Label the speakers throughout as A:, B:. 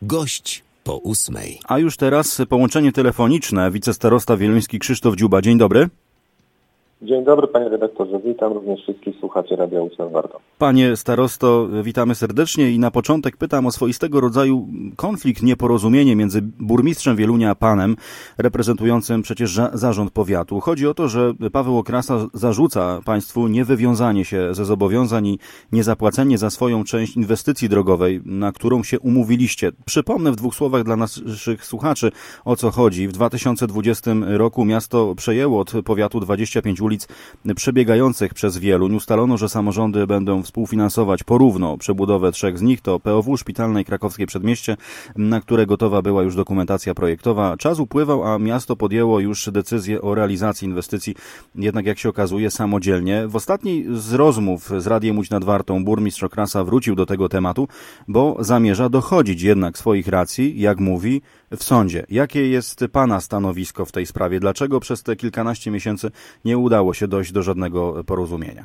A: Gość po 8:00.
B: A już teraz połączenie telefoniczne. Wicestarosta wieluński Krzysztof Dziuba. Dzień dobry.
C: Dzień dobry, panie redaktorze. Witam również wszystkich słuchaczy Radia 8 Warto.
B: Panie starosto, witamy serdecznie i na początek pytam o swoistego rodzaju konflikt, nieporozumienie między burmistrzem Wielunia a panem, reprezentującym przecież zarząd powiatu. Chodzi o to, że Paweł Okrasa zarzuca państwu niewywiązanie się ze zobowiązań i niezapłacenie za swoją część inwestycji drogowej, na którą się umówiliście. Przypomnę w 2 słowach dla naszych słuchaczy, o co chodzi. W 2020 roku miasto przejęło od powiatu 25 ulic przebiegających przez Wieluń. Ustalono, że samorządy będą współfinansować porówno przebudowę 3 z nich. To POW, Szpitalne i Krakowskie Przedmieście, na które gotowa była już dokumentacja projektowa. Czas upływał, a miasto podjęło już decyzję o realizacji inwestycji, jednak jak się okazuje samodzielnie. W ostatniej z rozmów z Radiem Łódź nad Wartą burmistrz Okrasa wrócił do tego tematu, bo zamierza dochodzić jednak swoich racji, jak mówi, w sądzie. Jakie jest pana stanowisko w tej sprawie? Dlaczego przez te kilkanaście miesięcy nie udało się dojść do żadnego porozumienia?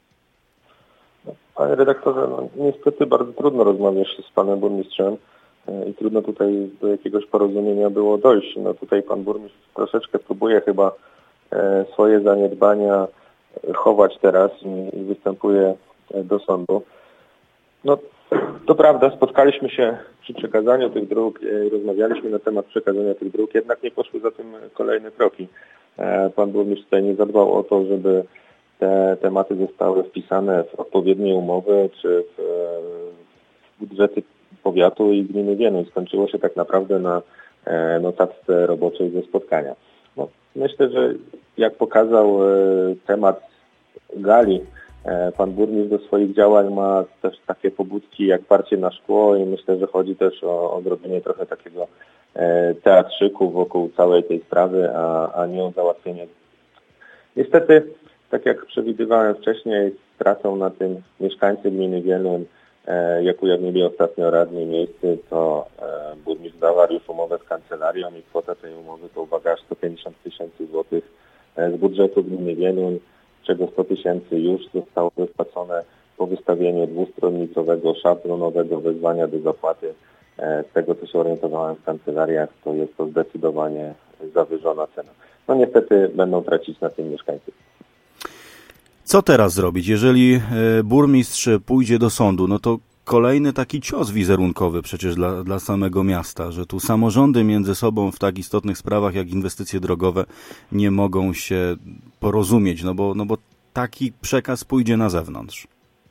C: Panie redaktorze, niestety bardzo trudno rozmawiać z panem burmistrzem i trudno tutaj do jakiegoś porozumienia było dojść. Tutaj pan burmistrz troszeczkę próbuje chyba swoje zaniedbania chować teraz i występuje do sądu. To prawda, spotkaliśmy się przy przekazaniu tych dróg, rozmawialiśmy na temat przekazania tych dróg, jednak nie poszły za tym kolejne kroki. Pan burmistrz tutaj nie zadbał o to, żeby te tematy zostały wpisane w odpowiednie umowy czy w budżety powiatu i gminy Wieluń. Skończyło się tak naprawdę na notatce roboczej ze spotkania. Myślę, że jak pokazał temat gali, pan burmistrz do swoich działań ma też takie pobudki jak parcie na szkło i myślę, że chodzi też o zrobienie trochę takiego teatrzyku wokół całej tej sprawy, a nie o załatwienie. Niestety, tak jak przewidywałem wcześniej, stracą na tym mieszkańcy gminy Wieluń. Jak ujawnili ostatnio radni miejscy, to burmistrz zawarł już umowę z kancelarią i kwota tej umowy to, uwaga, aż 150 000 złotych z budżetu gminy Wieluń, czego 100 000 już zostało wypłacone po wystawieniu dwustronnicowego, szablonowego wezwania do zapłaty. Z tego, co się orientowałem w kancelariach, to jest to zdecydowanie zawyżona cena. Niestety będą tracić na tym mieszkańcy.
B: Co teraz zrobić? Jeżeli burmistrz pójdzie do sądu, to kolejny taki cios wizerunkowy przecież dla samego miasta, że tu samorządy między sobą w tak istotnych sprawach jak inwestycje drogowe nie mogą się porozumieć, bo taki przekaz pójdzie na zewnątrz.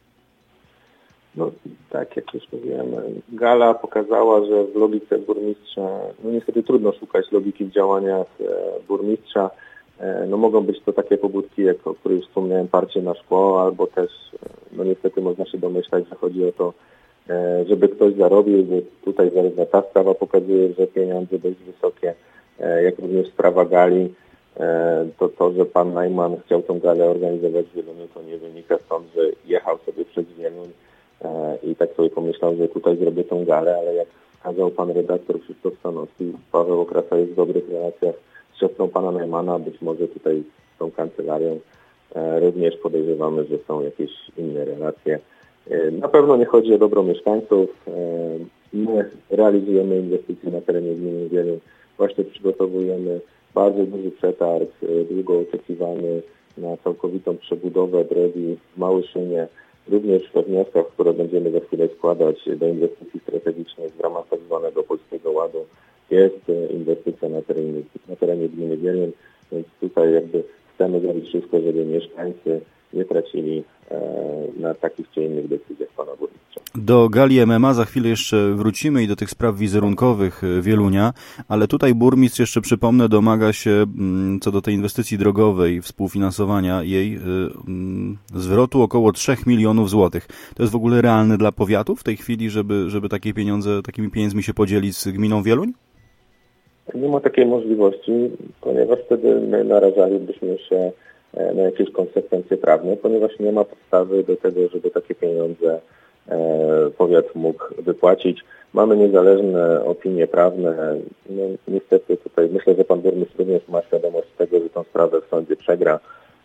C: Tak jak już mówiłem, gala pokazała, że w logice burmistrza, niestety trudno szukać logiki w działaniach burmistrza. Mogą być to takie pobudki, jak o których wspomniałem, parcie na szkło, albo też niestety można się domyślać, że chodzi o to, żeby ktoś zarobił, że tutaj zarówno ta sprawa pokazuje, że pieniądze dość wysokie, jak również sprawa gali. To, że pan Najman chciał tą galę organizować w Wieluniu, to nie wynika stąd, że jechał sobie przez Wieluń i tak sobie pomyślał, że tutaj zrobię tą galę, ale jak wskazał pan redaktor Krzysztof Stanowski, Paweł Okrasa jest w dobrych relacjach z siostrą pana Najmana, być może tutaj z tą kancelarią również podejrzewamy, że są jakieś inne relacje. Na pewno nie chodzi o dobro mieszkańców. My realizujemy inwestycje na terenie gminy Wieluń. Właśnie przygotowujemy bardzo duży przetarg, długo oczekiwany na całkowitą przebudowę drogi w Małyszynie. Również we wnioskach, które będziemy za chwilę składać do inwestycji strategicznych w ramach tak zwanego Polskiego Ładu, jest inwestycja na terenie gminy Wieluń, więc tutaj chcemy zrobić wszystko, żeby mieszkańcy nie tracili na takich czy innych decyzjach pana burmistrza.
B: Do gali MMA za chwilę jeszcze wrócimy i do tych spraw wizerunkowych Wielunia, ale tutaj burmistrz, jeszcze przypomnę, domaga się co do tej inwestycji drogowej, współfinansowania jej zwrotu około 3 milionów złotych. To jest w ogóle realne dla powiatu w tej chwili, żeby takimi pieniędzmi się podzielić z gminą Wieluń?
C: Nie ma takiej możliwości, ponieważ wtedy my narażalibyśmy się na jakieś konsekwencje prawne, ponieważ nie ma podstawy do tego, żeby takie pieniądze powiat mógł wypłacić. Mamy niezależne opinie prawne. Niestety tutaj myślę, że pan burmistrz również ma świadomość tego, że tę sprawę w sądzie przegra.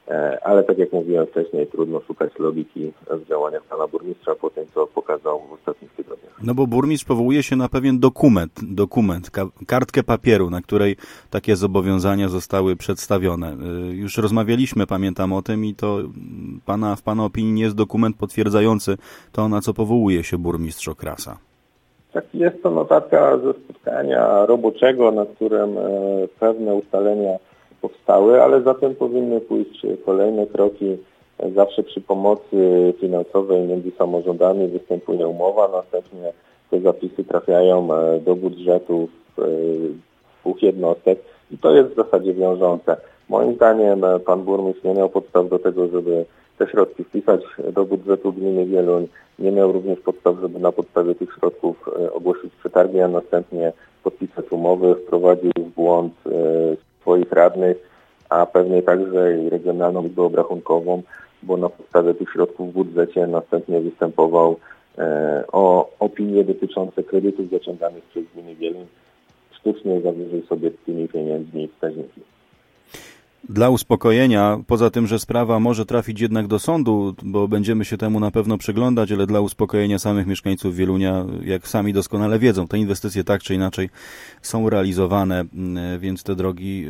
C: ale tak jak mówiłem wcześniej, trudno szukać logiki w działaniach pana burmistrza po tym, co pokazał w ostatnich tygodniach.
B: No bo burmistrz powołuje się na pewien dokument, kartkę papieru, na której takie zobowiązania zostały przedstawione. Już rozmawialiśmy, pamiętam o tym i to w pana opinii nie jest dokument potwierdzający to, na co powołuje się burmistrz Okrasa.
C: Tak, jest to notatka ze spotkania roboczego, na którym pewne ustalenia powstały, ale za tym powinny pójść kolejne kroki. Zawsze przy pomocy finansowej między samorządami występuje umowa, następnie te zapisy trafiają do budżetów dwóch jednostek i to jest w zasadzie wiążące. Moim zdaniem pan burmistrz nie miał podstaw do tego, żeby te środki wpisać do budżetu gminy Wieluń. Nie miał również podstaw, żeby na podstawie tych środków ogłosić przetargi, a następnie podpisać umowy, wprowadził w błąd swoich radnych, a pewnie także i Regionalną Izbę Obrachunkową, bo na podstawie tych środków w budżecie następnie występował o opinie dotyczące kredytów zaciąganych przez gminę Wieluń. Sztucznie zawyżył sobie tymi pieniędzmi wskaźniki.
B: Dla uspokojenia, poza tym, że sprawa może trafić jednak do sądu, bo będziemy się temu na pewno przyglądać, ale dla uspokojenia samych mieszkańców Wielunia, jak sami doskonale wiedzą, te inwestycje tak czy inaczej są realizowane, więc te drogi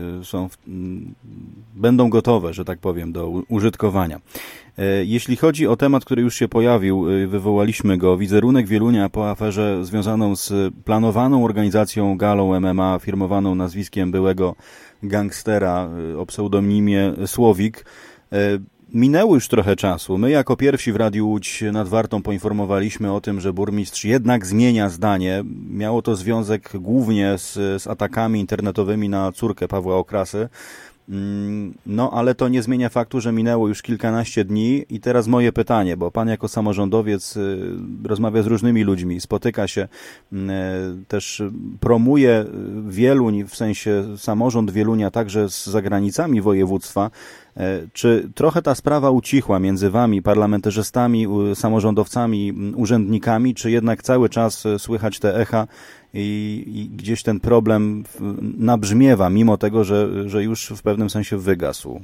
B: będą gotowe, że tak powiem, do użytkowania. Jeśli chodzi o temat, który już się pojawił, wywołaliśmy go, wizerunek Wielunia po aferze związaną z planowaną organizacją galą MMA firmowaną nazwiskiem byłego gangstera o pseudonimie Słowik. Minęło już trochę czasu. My jako pierwsi w Radiu Łódź nad Wartą poinformowaliśmy o tym, że burmistrz jednak zmienia zdanie. Miało to związek głównie z atakami internetowymi na córkę Pawła Okrasy. No, ale to nie zmienia faktu, że minęło już kilkanaście dni i teraz moje pytanie, bo pan jako samorządowiec rozmawia z różnymi ludźmi, spotyka się, też promuje Wieluń, w sensie samorząd Wielunia także z zagranicami województwa. Czy trochę ta sprawa ucichła między wami, parlamentarzystami, samorządowcami, urzędnikami, czy jednak cały czas słychać te echa i gdzieś ten problem nabrzmiewa, mimo tego, że już w pewnym sensie wygasł?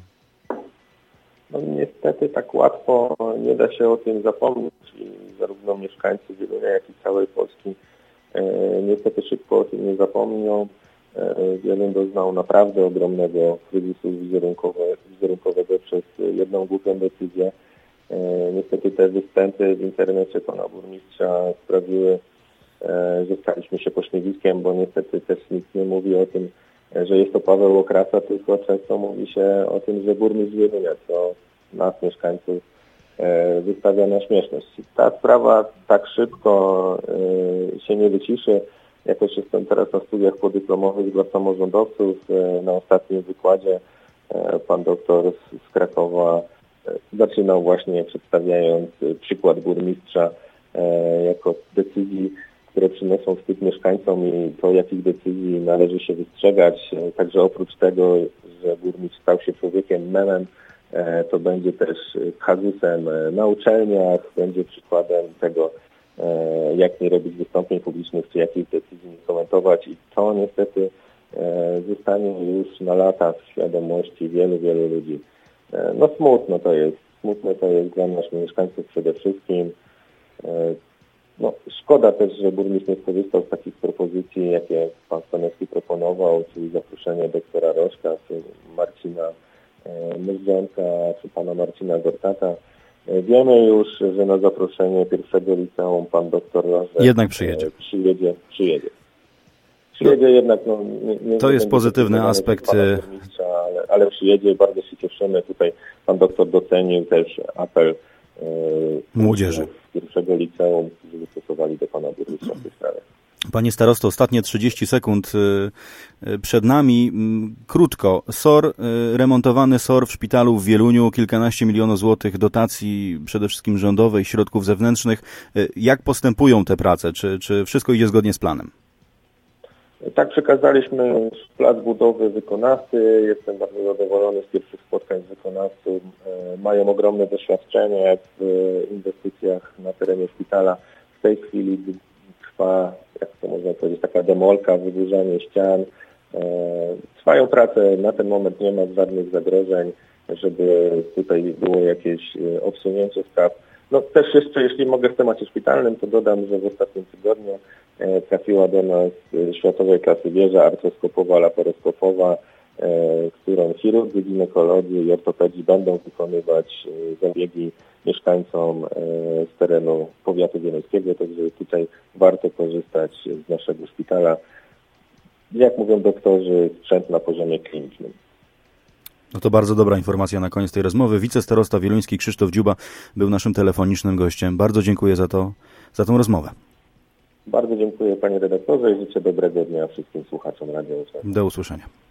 C: No niestety tak łatwo nie da się o tym zapomnieć i zarówno mieszkańcy Wielunia, jak i całej Polski niestety szybko o tym nie zapomnią. Wieluń doznał naprawdę ogromnego kryzysu wizerunkowego przez jedną głupią decyzję. Niestety te występy w internecie pana burmistrza sprawiły, że staliśmy się pośmiewiskiem, bo niestety też nikt nie mówi o tym, że jest to Paweł Okrasa, tylko często mówi się o tym, że burmistrz Wielunia, co nas, mieszkańców, wystawia na śmieszność. Ta sprawa tak szybko się nie wyciszy. Ja też jestem teraz na studiach podyplomowych dla samorządowców. Na ostatnim wykładzie pan doktor z Krakowa zaczynał właśnie przedstawiając przykład burmistrza jako decyzji, które przyniosą wstyd mieszkańcom i to, jakich decyzji należy się wystrzegać. Także oprócz tego, że burmistrz stał się człowiekiem memem, to będzie też kazusem na uczelniach, będzie przykładem tego, jak nie robić wystąpień publicznych, czy jakich decyzji nie komentować i to niestety zostanie już na lata w świadomości wielu ludzi. No smutne to jest dla nas mieszkańców przede wszystkim. No, szkoda też, że burmistrz nie skorzystał z takich propozycji, jakie pan Stanowski proponował, czyli zaproszenie doktora Rożka, czy Marcina Myzdrzonka, czy pana Marcina Gortata. Wiemy już, że na zaproszenie pierwszego liceum pan doktor Rożek
B: jednak przyjedzie.
C: Przyjedzie jednak, nie
B: to jest pozytywny aspekt.
C: Ale przyjedzie, bardzo się cieszymy. Tutaj pan doktor docenił też apel
B: młodzieży
C: pierwszego liceum, żeby stosowali do pana burmistrza w tej sprawie.
B: Panie starosto, ostatnie 30 sekund przed nami. Krótko. Remontowany SOR w szpitalu w Wieluniu, kilkanaście milionów złotych dotacji, przede wszystkim rządowej, środków zewnętrznych. Jak postępują te prace? Czy wszystko idzie zgodnie z planem?
C: Tak, przekazaliśmy plac budowy wykonawcy. Jestem bardzo zadowolony z pierwszych spotkań z wykonawcą. Mają ogromne doświadczenie w inwestycjach na terenie szpitala. W tej chwili trwa, jak to można powiedzieć, taka demolka, wydłużanie ścian. Trwają prace, na ten moment nie ma żadnych zagrożeń. żeby tutaj było jakieś odsunięcie spraw. No też jeszcze, jeśli mogę w temacie szpitalnym, to dodam, że w ostatnim tygodniu trafiła do nas światowej klasy wieża artroskopowa, laparoskopowa, którą chirurdzy, ginekolodzy i ortopedzi będą wykonywać zabiegi mieszkańcom z terenu powiatu wieluńskiego, także tutaj warto korzystać z naszego szpitala. Jak mówią doktorzy, sprzęt na poziomie klinicznym.
B: No to bardzo dobra informacja na koniec tej rozmowy. Wicestarosta wieluński Krzysztof Dziuba był naszym telefonicznym gościem. Bardzo dziękuję za tą rozmowę.
C: Bardzo dziękuję panie redaktorze i życzę dobrego dnia wszystkim słuchaczom Radia UZ.
B: Do usłyszenia.